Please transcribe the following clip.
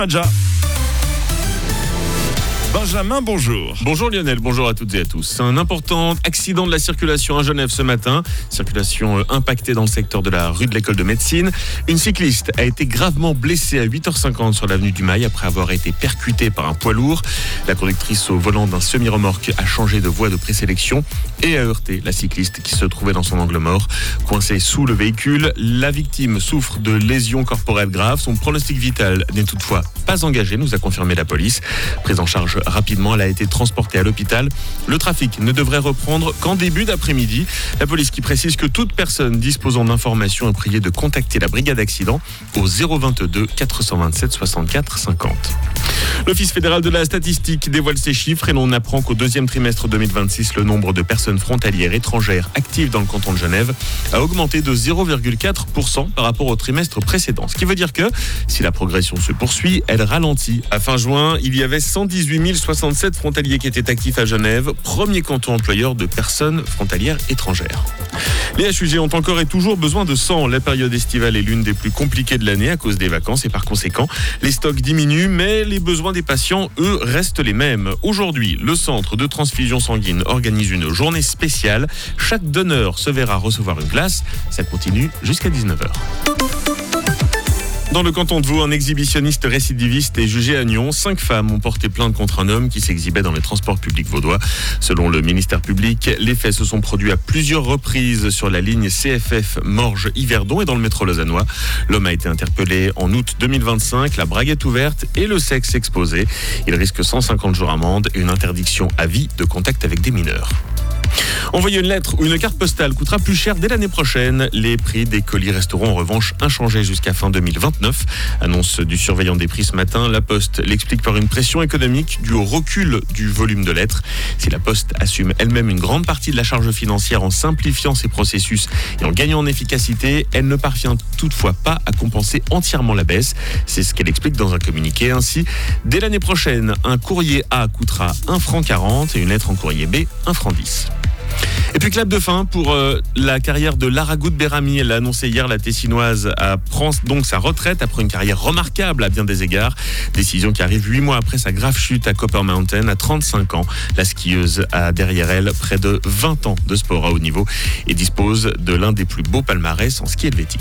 Madja. Benjamin, bonjour. Bonjour Lionel, bonjour à toutes et à tous. Un important accident de la circulation à Genève ce matin. Circulation impactée dans le secteur de la rue de l'École de médecine. Une cycliste a été gravement blessée à 8h50 sur l'avenue du Mail après avoir été percutée par un poids lourd. La conductrice au volant d'un semi-remorque a changé de voie de présélection et a heurté la cycliste qui se trouvait dans son angle mort. Coincée sous le véhicule, la victime souffre de lésions corporelles graves. Son pronostic vital n'est toutefois pas engagé, nous a confirmé la police. Prise en charge rapidement, elle a été transportée à l'hôpital. Le trafic ne devrait reprendre qu'en début d'après-midi. La police qui précise que toute personne disposant d'informations est priée de contacter la brigade accident au 022 427 64 50. L'Office fédéral de la statistique dévoile ses chiffres et l'on apprend qu'au deuxième trimestre 2026, le nombre de personnes frontalières étrangères actives dans le canton de Genève a augmenté de 0,4% par rapport au trimestre précédent. Ce qui veut dire que, si la progression se poursuit, elle ralentit. À fin juin, il y avait 118 067 frontaliers qui étaient actifs à Genève, premier canton employeur de personnes frontalières étrangères. Les HUG ont encore et toujours besoin de sang. La période estivale est l'une des plus compliquées de l'année à cause des vacances et par conséquent, les stocks diminuent, mais les besoins des patients, eux, restent les mêmes. Aujourd'hui, le centre de transfusion sanguine organise une journée spéciale. Chaque donneur se verra recevoir une glace. Ça continue jusqu'à 19h. Dans le canton de Vaud, un exhibitionniste récidiviste est jugé à Nyon. 5 femmes ont porté plainte contre un homme qui s'exhibait dans les transports publics vaudois. Selon le ministère public, les faits se sont produits à plusieurs reprises sur la ligne CFF Morges-Yverdon et dans le métro lausannois. L'homme a été interpellé en août 2025, la braguette ouverte et le sexe exposé. Il risque 150 jours d'amende et une interdiction à vie de contact avec des mineurs. Envoyer une lettre ou une carte postale coûtera plus cher dès l'année prochaine. Les prix des colis resteront en revanche inchangés jusqu'à fin 2029. Annonce du surveillant des prix ce matin. La Poste l'explique par une pression économique due au recul du volume de lettres. Si la Poste assume elle-même une grande partie de la charge financière en simplifiant ses processus et en gagnant en efficacité, elle ne parvient toutefois pas à compenser entièrement la baisse. C'est ce qu'elle explique dans un communiqué. Ainsi, dès l'année prochaine, un courrier A coûtera 1,40 franc et une lettre en courrier B 1,10 franc. Et puis clap de fin pour la carrière de Lara Goud-Berami. Elle a annoncé hier, la Tessinoise prend donc sa retraite après une carrière remarquable à bien des égards. Décision qui arrive 8 mois après sa grave chute à Copper Mountain à 35 ans. La skieuse a derrière elle près de 20 ans de sport à haut niveau et dispose de l'un des plus beaux palmarès en ski helvétique.